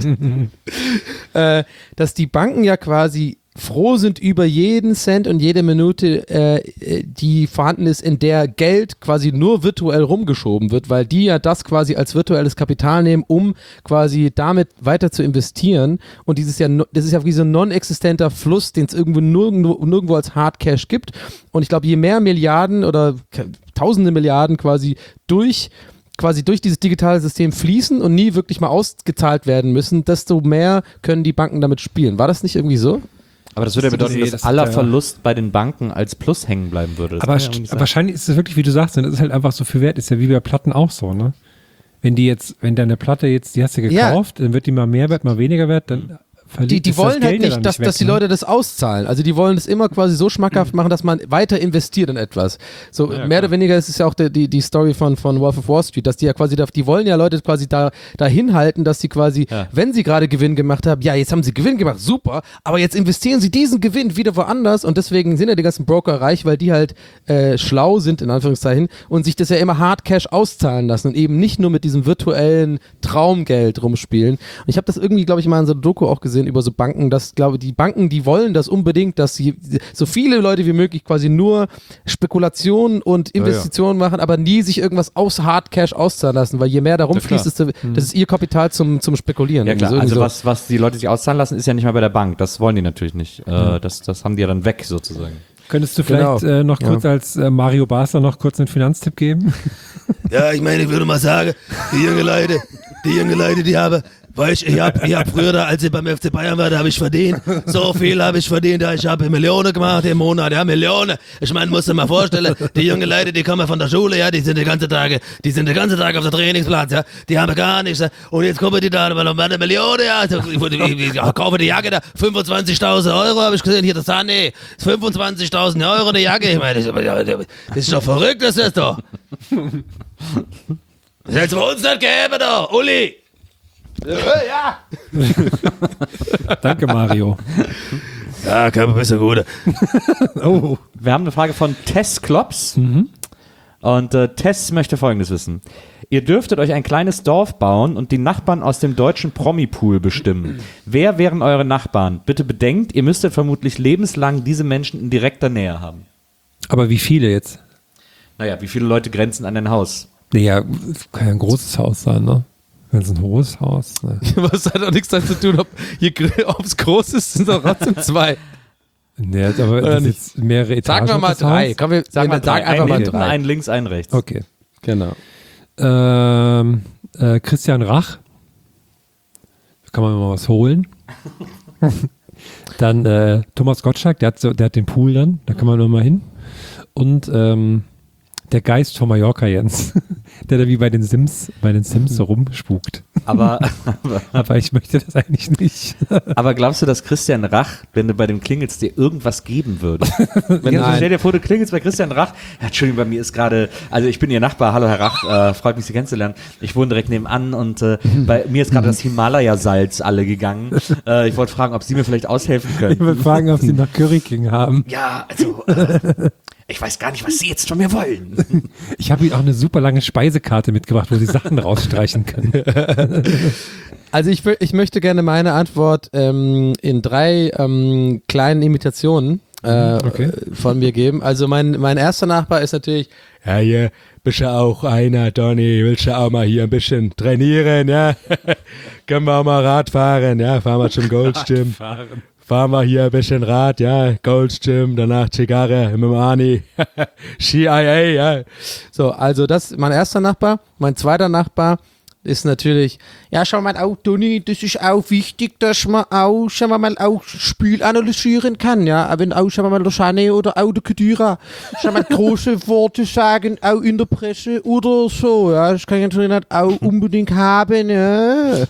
dass die Banken ja quasi froh sind über jeden Cent und jede Minute, die vorhanden ist, in der Geld quasi nur virtuell rumgeschoben wird, weil die ja das quasi als virtuelles Kapital nehmen, um quasi damit weiter zu investieren. Und das ist ja wie so ein non-existenter Fluss, den es nirgendwo als Hard Cash gibt. Und ich glaube, je mehr Milliarden oder tausende Milliarden quasi durch dieses digitale System fließen und nie wirklich mal ausgezahlt werden müssen, desto mehr können die Banken damit spielen. War das nicht irgendwie so? Aber das würde ja bedeuten, dass aller Verlust bei den Banken als Plus hängen bleiben würde. Das Aber wahrscheinlich ist es wirklich, wie du sagst, das ist halt einfach so viel wert. Ist ja wie bei Platten auch so, ne? Wenn deine Platte jetzt, die hast du gekauft, dann wird die mal mehr wert, mal weniger wert, dann verliert die wollen halt nicht, dass die Leute das auszahlen. Also die wollen das immer quasi so schmackhaft machen, dass man weiter investiert in etwas. So mehr oder weniger ist es ja auch die Story von Wolf of Wall Street, dass die ja quasi, die wollen ja Leute quasi dahin halten, dass sie quasi, wenn sie gerade Gewinn gemacht haben, ja, jetzt haben sie Gewinn gemacht, super, aber jetzt investieren sie diesen Gewinn wieder woanders und deswegen sind ja die ganzen Broker reich, weil die halt schlau sind, in Anführungszeichen, und sich das ja immer Hard Cash auszahlen lassen und eben nicht nur mit diesem virtuellen Traumgeld rumspielen. Und ich habe das irgendwie, glaube ich, mal in so einer Doku auch gesehen, über so Banken, dass, glaube ich, die Banken, die wollen das unbedingt, dass sie so viele Leute wie möglich quasi nur Spekulationen und Investitionen machen, aber nie sich irgendwas aus Hard Cash auszahlen lassen, weil je mehr da rumfließt, das ist ihr Kapital zum Spekulieren. Ja klar, also was die Leute sich auszahlen lassen, ist ja nicht mal bei der Bank. Das wollen die natürlich nicht. Das haben die ja dann weg sozusagen. Könntest du vielleicht noch kurz als Mario Basler noch kurz einen Finanztipp geben? Ja, ich meine, ich würde mal sagen, die junge Leute, die haben, weil ich hab früher da, als ich beim FC Bayern war, da habe ich verdient, so viel habe ich verdient, ich habe Millionen gemacht im Monat, ja, Millionen. Ich meine, musst du dir mal vorstellen, die jungen Leute, die kommen von der Schule, ja, die sind den ganzen Tag auf der Trainingsplatz, ja, die haben gar nichts, ja, und jetzt kommen die da, eine Million, ja, ich kaufe die Jacke da, 25.000 Euro, habe ich gesehen, hier, das ist 25.000 Euro eine Jacke, ich meine, das ist doch verrückt, das ist doch. Das hätt's bei uns nicht gegeben, da, Uli. Ja. Danke, Mario. Ja, kann man besser gut. Oh. Wir haben eine Frage von Tess Klops. Und Tess möchte Folgendes wissen. Ihr dürftet euch ein kleines Dorf bauen und die Nachbarn aus dem deutschen Promi-Pool bestimmen. Wer wären eure Nachbarn? Bitte bedenkt, ihr müsstet vermutlich lebenslang diese Menschen in direkter Nähe haben. Aber wie viele jetzt? Naja, wie viele Leute grenzen an dein Haus? Naja, kann ja ein großes Haus sein, ne? Wenn es ein hohes Haus ist. Ne. Was hat doch nichts damit zu tun, ob es groß ist, sind doch trotzdem 2. Nee, aber das ist jetzt mehrere Etagen. Sagen wir mal 3. Komm, wir sagen einfach mal 3. Einen links, einen rechts. Okay. Genau. Christian Rach. Da kann man mal was holen. Dann Thomas Gottschalk, der hat den Pool dann. Da kann man nochmal hin. Und der Geist von Mallorca, Jens. Der da wie bei den Sims so rumspukt. Aber ich möchte das eigentlich nicht. Aber glaubst du, dass Christian Rach, wenn du bei dem klingelst, dir irgendwas geben würde? Wenn du stell dir vor, du klingelst bei Christian Rach. Ja, Entschuldigung, bei mir ist gerade, also ich bin Ihr Nachbar, hallo Herr Rach, freut mich, Sie kennenzulernen. Ich wohne direkt nebenan und bei mir ist gerade das Himalaya-Salz alle gegangen. Ich wollte fragen, ob Sie mir vielleicht aushelfen können. Ich wollte fragen, ob Sie noch Curry King haben. Ja, also ich weiß gar nicht, was Sie jetzt von mir wollen. Ich habe Ihnen auch eine super lange Speisekarte mitgebracht, wo Sie Sachen rausstreichen können. Also ich möchte gerne meine Antwort in 3 kleinen Imitationen von mir geben. Also mein erster Nachbar ist natürlich, ja, hier bist du auch einer, Donny, willst du auch mal hier ein bisschen trainieren, ja? Können wir auch mal Rad fahren, ja? Fahren wir zum Goldgym. Fahren wir hier ein bisschen Rad, ja, Goldgym, danach Zigarre mit dem Ani, CIA, ja. So, also das ist mein erster Nachbar. Mein zweiter Nachbar ist natürlich, ja, schau mal auch, Toni, das ist auch wichtig, dass man auch, schau mal auch Spiel analysieren kann, ja, wenn auch, schau mal, der Sané oder auch der Kedira, schau mal, große Worte sagen, auch in der Presse oder so, ja, das kann ich natürlich nicht auch unbedingt haben, ja.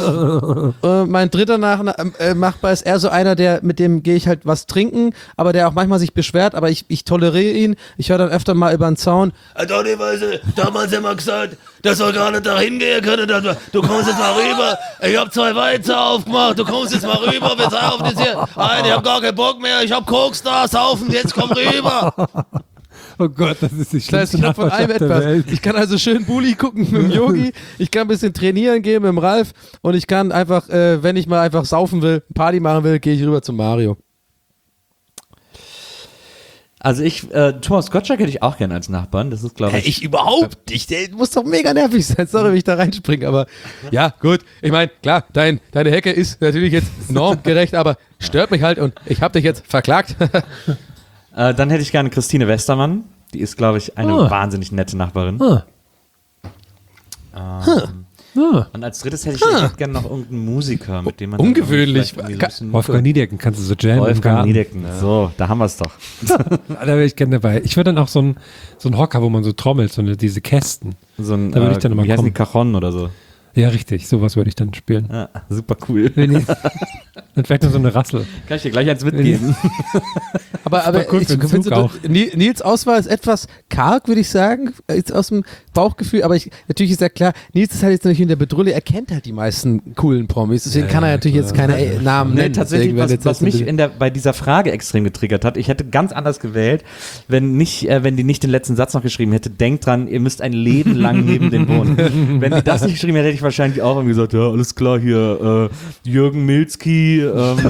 Mein dritter Nachbar ist eher so einer, mit dem gehe ich halt was trinken, aber der auch manchmal sich beschwert, aber ich toleriere ihn, ich höre dann öfter mal über den Zaun, Toni, weißt du, damals haben wir gesagt, dass wir gar nicht da hingehen können, du kommst jetzt mal rüber, ich hab 2 Weizen aufgemacht, du kommst jetzt mal rüber, wir saufen jetzt hier, nein, ich hab gar keinen Bock mehr, ich hab Koks da, saufen, jetzt komm rüber. Oh Gott, das ist die schlimmste Das ist von allem etwas. Ich kann also schön Bulli gucken mit dem Yogi, ich kann ein bisschen trainieren gehen mit dem Ralf und ich kann einfach, wenn ich mal einfach saufen will, Party machen will, gehe ich rüber zu Mario. Also Thomas Gottschalk hätte ich auch gerne als Nachbarn, das ist, glaube ich... Ich überhaupt nicht, der muss doch mega nervig sein, sorry, wenn ich da reinspringe, aber ja, gut, ich meine, klar, deine Hecke ist natürlich jetzt normgerecht, aber stört mich halt und ich habe dich jetzt verklagt. Dann hätte ich gerne Christine Westermann, die ist, glaube ich, eine wahnsinnig nette Nachbarin. Und als drittes hätte ich gerne noch irgendeinen Musiker, mit dem man... Ungewöhnlich. Wolfgang Niedecken, kannst du so jammen. Wolfgang Niedecken, so, da haben wir es doch. Da wäre ich gerne dabei. Ich würde dann auch so ein Hocker, wo man so trommelt, diese Kästen. So ein, da würde ich dann immer wie heißen die, Cajon oder so? Ja, richtig, sowas würde ich dann spielen. Ja, super cool. Dann vielleicht noch so eine Rassel. Kann ich dir gleich eins mitgeben. aber ich finde, Nils Auswahl ist etwas karg, würde ich sagen, jetzt aus dem Bauchgefühl, aber natürlich ist ja klar, Nils ist halt jetzt natürlich in der Bedrulle, er kennt halt die meisten coolen Promis, deswegen kann er natürlich jetzt keine Namen nennen. Tatsächlich, was mich bei dieser Frage extrem getriggert hat, ich hätte ganz anders gewählt, wenn die nicht den letzten Satz noch geschrieben hätte, denkt dran, ihr müsst ein Leben lang neben dem wohnen. Wenn die das nicht geschrieben hätte, hätte ich wahrscheinlich auch irgendwie gesagt, ja, alles klar, hier, Jürgen Milzki,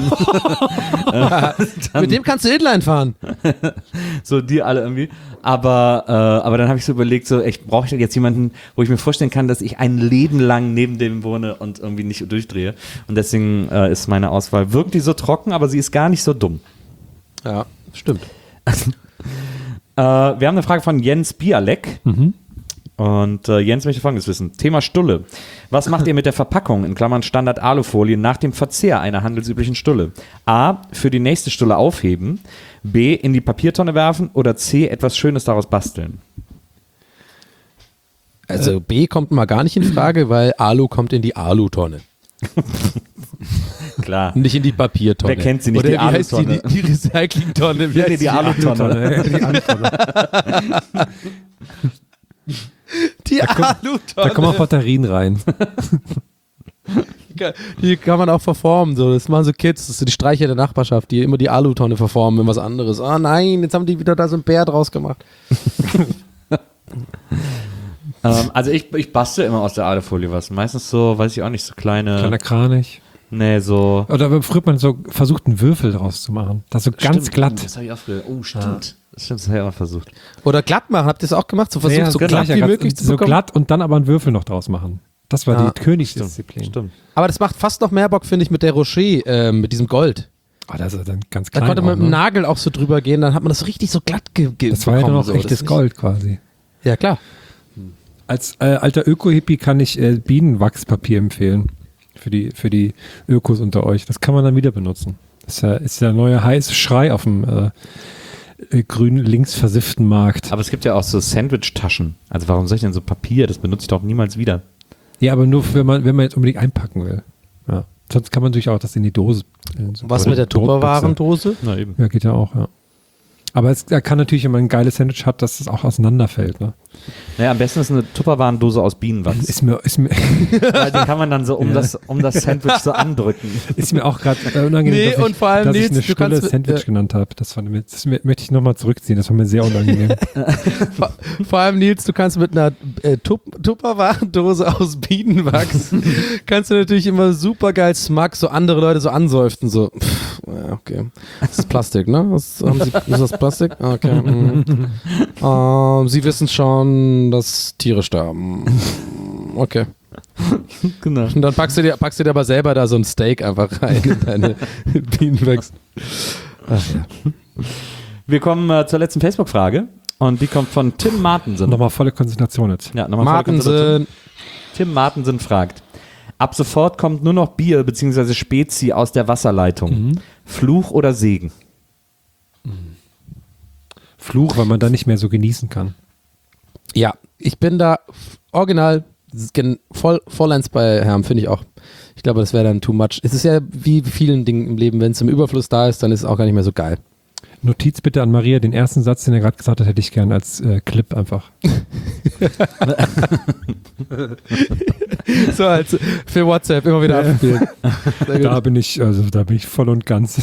mit dem kannst du Inline fahren. So, die alle irgendwie. Aber dann habe ich so überlegt, so, ich brauche jetzt jemanden, wo ich mir vorstellen kann, dass ich ein Leben lang neben dem wohne und irgendwie nicht durchdrehe. Und deswegen ist meine Auswahl wirklich so trocken, aber sie ist gar nicht so dumm. Ja, stimmt. Wir haben eine Frage von Jens Bialek. Und Jens möchte Folgendes wissen. Thema Stulle. Was macht ihr mit der Verpackung, in Klammern Standard Alufolie, nach dem Verzehr einer handelsüblichen Stulle? A, für die nächste Stulle aufheben. B, in die Papiertonne werfen. Oder C, etwas Schönes daraus basteln. Also B kommt mal gar nicht in Frage, weil Alu kommt in die Alutonne. Klar. Nicht in die Papiertonne. Wer kennt sie nicht, oder die Alutonne? Die Recyclingtonne. Ja, die Alutonne. Die Alutonne. Da kommen auch Batterien rein. Die kann man auch verformen. So. Das machen so Kids, das sind die Streicher der Nachbarschaft, die immer die Alutonne verformen in was anderes. Oh nein, jetzt haben die wieder da so einen Bär draus gemacht. Also ich bastel immer aus der Alufolie was. Meistens so, weiß ich auch nicht, so kleiner Kranich. Nee, so. Oder früher hat man so versucht, einen Würfel draus zu machen. Das so ganz glatt. Das habe ich auch früher. Oh, stimmt. Ja. Das stimmt, das habe ich auch versucht. Oder glatt machen. Habt ihr das auch gemacht? So versucht, so glatt wie möglich zu bekommen? So glatt und dann aber einen Würfel noch draus machen. Das war die Königsdisziplin. Stimmt. Aber das macht fast noch mehr Bock, finde ich, mit der Rocher, mit diesem Gold. Oh, das ist dann ganz Da klein. konnte man mit dem Nagel auch so drüber gehen, dann hat man das so richtig so glatt Das war ja dann auch so. echtes Gold quasi. Ja, klar. Als alter Öko-Hippie kann ich Bienenwachspapier empfehlen. Für die Ökos unter euch. Das kann man dann wieder benutzen. Das ist der neue heiße Schrei auf dem grün links versifften Markt. Aber es gibt ja auch so Sandwich-Taschen. Also warum soll ich denn so Papier? Das benutze ich doch niemals wieder. Ja, aber nur, wenn man jetzt unbedingt einpacken will. Ja. Sonst kann man natürlich auch das in die Dose. Was mit der Tupperwarendose? Na eben. Ja, geht ja auch, ja. Aber er kann natürlich, wenn man ein geiles Sandwich hat, dass es auch auseinanderfällt. Ne? Naja, am besten ist eine Tupperwarendose aus Bienenwachs. Ist mir Weil die kann man dann so um das Sandwich so andrücken. Ist mir auch gerade unangenehm, dass, und vor allem, dass Nils, ich eine Stulle Sandwich genannt habe. Das möchte ich nochmal zurückziehen. Das war mir sehr unangenehm. Vor allem, Nils, du kannst mit einer Tupperwarendose aus Bienenwachs kannst du natürlich immer super geil Smack so andere Leute so ansäuften. So, ja, okay. Das ist Plastik, ne? Ist das Plastik? Okay. Sie wissen schon, dass Tiere sterben. Okay. Genau. Und dann packst du dir aber selber da so ein Steak einfach rein in deine Bienenwachs. Ach ja. Wir kommen zur letzten Facebook-Frage und die kommt von Tim Martensen. Nochmal volle Konzentration jetzt. Ja, nochmal volle Konzentration. Tim Martensen fragt: Ab sofort kommt nur noch Bier bzw. Spezi aus der Wasserleitung. Fluch oder Segen? Fluch, weil man da nicht mehr so genießen kann. Ja, ich bin da original vollends bei Herrn, finde ich auch. Ich glaube, das wäre dann too much. Es ist ja wie vielen Dingen im Leben, wenn es im Überfluss da ist, dann ist es auch gar nicht mehr so geil. Notiz bitte an Maria, den ersten Satz, den er gerade gesagt hat, hätte ich gern als Clip einfach. So als für WhatsApp immer wieder abspielen. Da bin ich voll und ganz.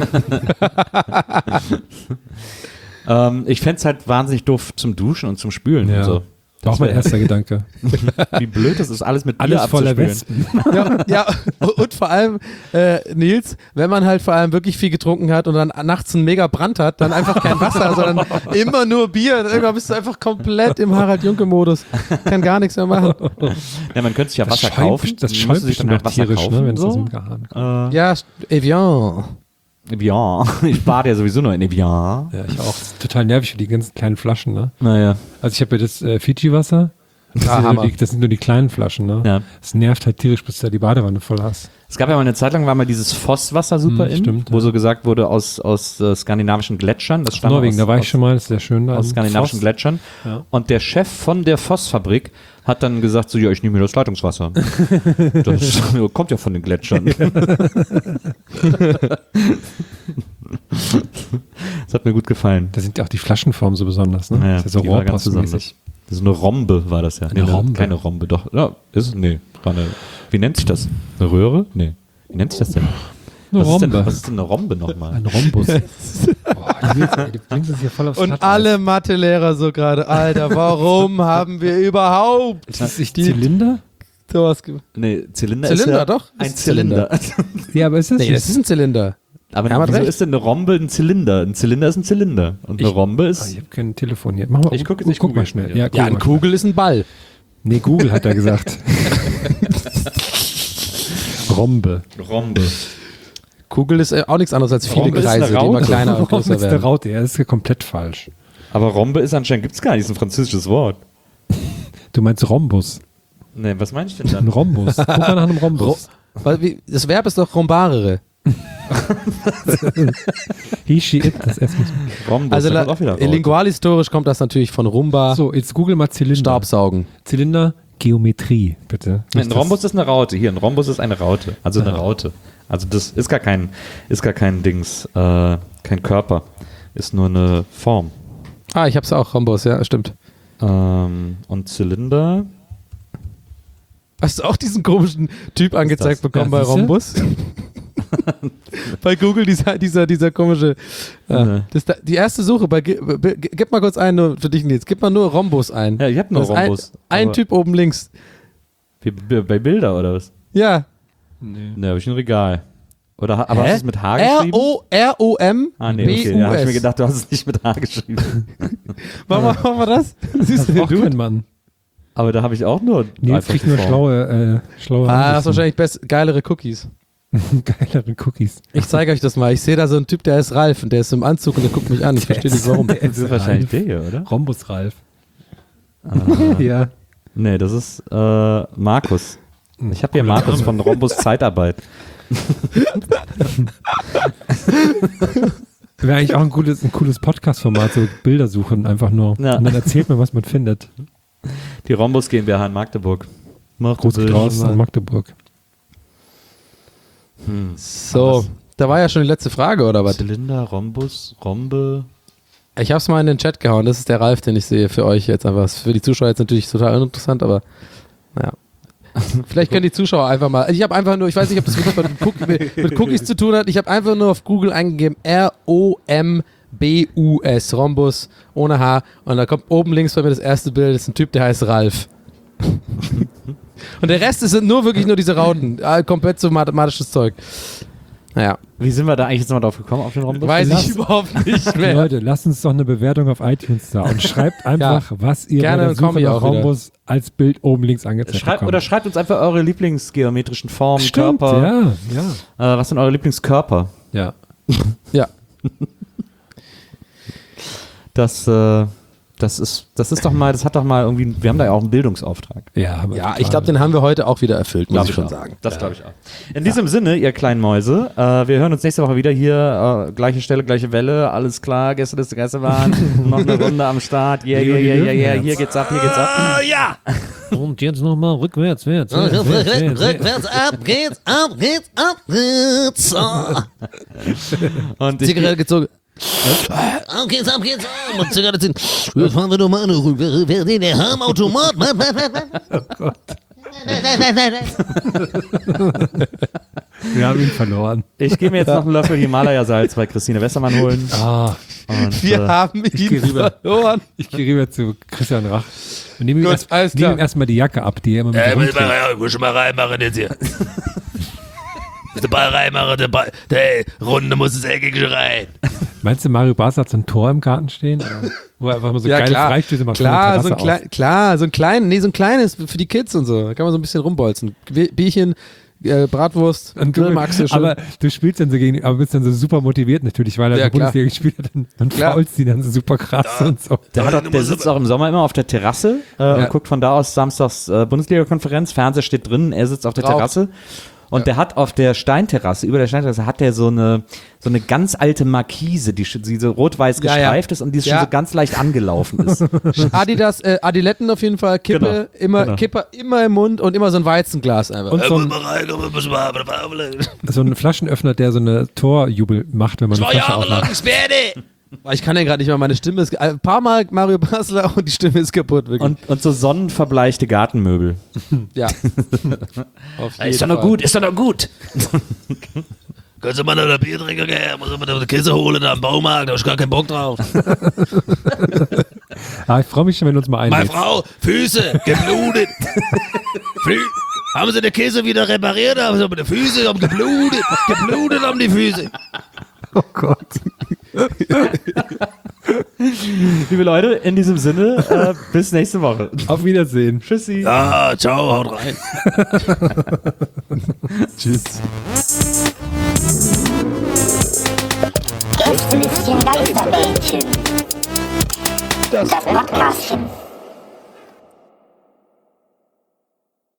Ich fände es halt wahnsinnig doof zum Duschen und zum Spülen und so. Das war mein erster Gedanke. Wie blöd das ist, alles mit Bier alles voller abzuspülen. Wespen. Ja, und vor allem, Nils, wenn man halt vor allem wirklich viel getrunken hat und dann nachts einen mega Brand hat, dann einfach kein Wasser, sondern immer nur Bier. Und irgendwann bist du einfach komplett im Harald-Junke-Modus. Kann gar nichts mehr machen. Ja, man könnte sich ja Wasser kaufen. Das schäumt sich dann halt tierisch, ne, wenn es aus dem Garn kommt. Ja, Evian. Evian. Ich bade ja sowieso nur in Evian. Ja, ich auch. Das ist total nervig für die ganzen kleinen Flaschen, ne? Naja. Also ich habe ja das Fiji-Wasser. Das sind nur die kleinen Flaschen, ne? Ja. Das nervt halt tierisch, bis du da die Badewanne voll hast. Es gab ja mal eine Zeit lang, war mal dieses Vosswasser super in, stimmt, wo so gesagt wurde aus skandinavischen Gletschern. Das stammt Norwegen, da war ich schon mal, das ist sehr schön. Aus skandinavischen Gletschern. Ja. Und der Chef von der Vossfabrik hat dann gesagt, so, ja, ich nehme mir das Leitungswasser. Das kommt ja von den Gletschern. Das hat mir gut gefallen. Da sind ja auch die Flaschenformen so besonders, ne? Ja, das ist ja so rohrpostmäßig. Das ist eine Rombe, war das ja. Eine Rombe? Keine Rombe, doch. Ja, war eine, wie nennt sich das? Eine Röhre? Nee. Wie nennt sich das denn? Was ist denn eine Rombe nochmal? Ein Rhombus. Du bringst es hier voll aufs Und Platt, alle Mathelehrer so gerade, Alter, warum haben wir überhaupt Ist das nicht Zylinder? sowas Nee, Zylinder ist ja doch. Ein Zylinder. Ja, aber ist das Nee, das ist ein Zylinder. Aber Ja, wieso recht. ist denn eine Rombe ein Zylinder? Ein Zylinder ist ein Zylinder. Und eine Rombe ist... Ich habe kein Telefon hier. Mach mal, Ich guck mal schnell. Ja, ein Kugel ist ein Ball. Nee, Google hat er gesagt. Rombe. Rombe. Kugel ist auch nichts anderes als viele Rombe ist eine Kreise, die immer Raute. kleiner und Warum größer ist der werden. Raute? Ja, das ist ja komplett falsch. Aber Rombe ist anscheinend, gibt's gar nicht, ist ein französisches Wort. Du meinst Rhombus. Nee, was meinst du denn Ein dann? Rhombus. Guck mal nach einem Rhombus. Das Verb ist doch rombarere. He, she, it, das Essen. Rombe, Also da kommt auch wieder Raute. lingualhistorisch kommt das natürlich von Rumba, So, jetzt google mal Zylinder. Staubsaugen. Zylinder, Geometrie, bitte. Ein Rhombus ist eine Raute. Hier, ein Rhombus ist eine Raute. Also eine Raute. Also das ist gar kein Dings, kein Körper. Ist nur eine Form. Ah, ich hab's auch, Rhombus, ja, stimmt. Und Zylinder. Hast du auch diesen komischen Typ angezeigt bekommen bei siehste? Rhombus? Bei Google dieser komische. Die erste Suche, gib mal kurz ein, nur für dich Nils, gib mal nur Rhombus ein. Ja, ich hab nur Das ist Rhombus. Ein Typ oben links. Bei Bilder oder was? Ja. Ne, habe ich ein Regal. Oder aber hast du es mit H geschrieben? R-O-M. Ah, nee, okay. Da habe ich mir gedacht, du hast es nicht mit H geschrieben. Machen wir das? Siehst Das braucht kein Mann. Aber da habe ich auch nur Nils kriegt nur schlaue das ist wahrscheinlich geilere Cookies. Geilere Cookies. Ich zeige euch das mal. Ich sehe da so einen Typ, der ist Ralf und der ist im Anzug und der guckt mich an. Ich verstehe nicht warum. Das ist wahrscheinlich der hier, oder? Rhombus Ralf. Ja. Nee, das ist Markus. Ich habe hier Markus von Rhombus Zeitarbeit. Wäre eigentlich auch ein cooles Podcast-Format, so Bilder suchen einfach nur. Ja. Und dann erzählt man, was man findet. Die Rhombus GmbH in Magdeburg. Groß draußen in Magdeburg. So, da war ja schon die letzte Frage, oder was? Zylinder, Rhombus, Rhombe. Ich hab's mal in den Chat gehauen. Das ist der Ralf, den ich sehe für euch jetzt einfach. Für die Zuschauer jetzt natürlich total uninteressant, aber naja. Vielleicht können die Zuschauer einfach mal. Ich habe einfach nur, ich weiß nicht, ob das wirklich mit Cookies zu tun hat. Ich habe einfach nur auf Google eingegeben ROMBUS, Rhombus, ohne H. Und da kommt oben links bei mir das erste Bild. Das ist ein Typ, der heißt Ralf. Und der Rest sind wirklich nur diese Rauten. Komplett so mathematisches Zeug. Naja. Wie sind wir da eigentlich jetzt nochmal drauf gekommen, auf den Rhombus? Weiß ich überhaupt nicht mehr. Leute, lasst uns doch eine Bewertung auf iTunes da und schreibt einfach, was ihr bei der Suche nach Rhombus als Bild oben links angezeigt bekommt. Oder schreibt uns einfach eure Lieblingsgeometrischen Formen, Stimmt, Körper. Ja. Was sind eure Lieblingskörper? Ja. Ja. Das ist doch mal, das hat doch mal irgendwie, wir haben da ja auch einen Bildungsauftrag. Ja, ich glaube, den haben wir heute auch wieder erfüllt, muss ich schon sagen. Das glaube ich auch. In diesem Sinne, ihr kleinen Mäuse, wir hören uns nächste Woche wieder hier, gleiche Stelle, gleiche Welle, alles klar, gestern ist die Geisterbahn, noch eine Runde am Start, yeah, hier geht's ab. Ja! Und jetzt nochmal rückwärts, rückwärts, ab geht's. Und Zigarette gezogen. Ab geht's. Und Zigarette ziehen. Jetzt fahren wir doch mal eine Rückwärts. Der Harmautomat. Oh Gott. Wir haben ihn verloren. Ich gehe mir jetzt noch einen Löffel Himalaya-Salz bei Christine Westermann holen. Wir haben ihn verloren. Ich gehe rüber zu Christian Rach. Und nehmen ihm erstmal die Jacke ab, die er immer mit ich muss schon mal reinmachen jetzt hier. Den Ball reinmachen, der Runde muss es eckig rein. Meinst du, Mario Basler hat so ein Tor im Garten stehen? Wo er einfach mal so geile Freistöße macht? Klar, so ein kleines für die Kids und so. Da kann man so ein bisschen rumbolzen. Bierchen, Bratwurst, Grillmaxe schon. Aber du spielst dann so aber bist dann so super motiviert natürlich, weil er in der Bundesliga gespielt hat. Dann faulst die dann so super krass und so. Der sitzt auch im Sommer immer auf der Terrasse und guckt von da aus samstags Bundesliga-Konferenz. Fernseher steht drin, er sitzt auf der Terrasse. Und der hat auf der Steinterrasse, über der Steinterrasse, hat der so eine ganz alte Markise, die so rot-weiß gestreift ist und die schon so ganz leicht angelaufen ist. Adidas, Adiletten auf jeden Fall, Kippe, Kipper immer im Mund und immer so ein Weizenglas einfach. Und so ein Flaschenöffner, der so eine Torjubel macht, wenn man eine Flasche aufmacht. Ich kann ja gerade nicht mehr, meine Stimme ist ein paar Mal Mario Basler und die Stimme ist kaputt. Wirklich. Und so sonnenverbleichte Gartenmöbel. Ja. Ist doch noch gut. Kannst du mal noch ein Bier trinken gehen? Muss ich mal eine Kiste holen am Baumarkt, da hab ich gar keinen Bock drauf. Ich freue mich schon, wenn du uns mal einlädst. Meine Frau, Füße, geblutet. Haben sie den Käse wieder repariert? Haben sie die Füße haben geblutet. Geblutet haben die Füße. Oh Gott. Liebe Leute, in diesem Sinne, bis nächste Woche. Auf Wiedersehen. Tschüssi. Ja, ciao, haut rein. Tschüss. Gästelistchen Geisterbällchen. Das Podcastchen.